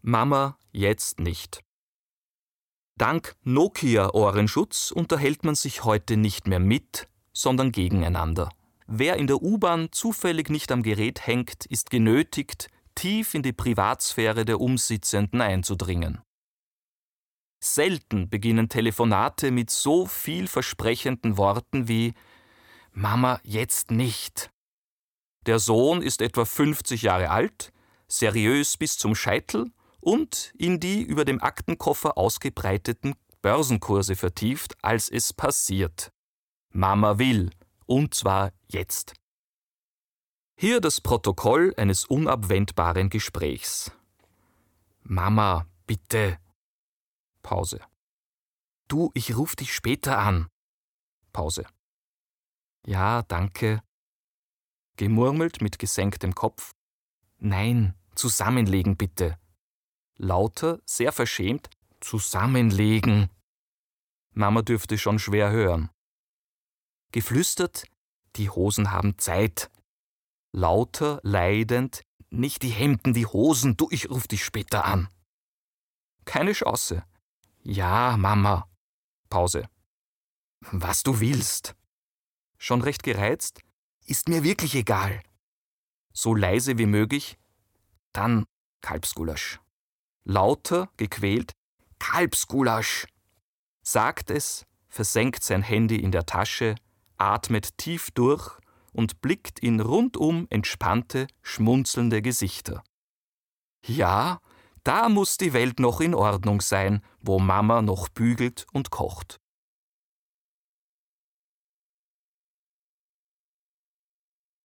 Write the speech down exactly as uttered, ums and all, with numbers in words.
Mama, jetzt nicht. Dank Nokia-Ohrenschutz unterhält man sich heute nicht mehr mit, sondern gegeneinander. Wer in der U-Bahn zufällig nicht am Gerät hängt, ist genötigt, tief in die Privatsphäre der Umsitzenden einzudringen. Selten beginnen Telefonate mit so vielversprechenden Worten wie »Mama, jetzt nicht«. Der Sohn ist etwa fünfzig Jahre alt, seriös bis zum Scheitel und in die über dem Aktenkoffer ausgebreiteten Börsenkurse vertieft, als es passiert. Mama will, und zwar jetzt. Hier das Protokoll eines unabwendbaren Gesprächs. Mama, bitte. Pause. Du, ich ruf dich später an. Pause. Ja, danke. Gemurmelt mit gesenktem Kopf. Nein, zusammenlegen bitte. Lauter, sehr verschämt, zusammenlegen. Mama dürfte schon schwer hören. Geflüstert, die Hosen haben Zeit. Lauter, leidend, nicht die Hemden, die Hosen, du, ich ruf dich später an. Keine Chance. Ja, Mama. Pause. Was du willst. Schon recht gereizt? Ist mir wirklich egal. So leise wie möglich? Dann Kalbsgulasch. Lauter, gequält, Kalbsgulasch. Sagt es, versenkt sein Handy in der Tasche, atmet tief durch und blickt in rundum entspannte, schmunzelnde Gesichter. Ja, da muss die Welt noch in Ordnung sein, wo Mama noch bügelt und kocht.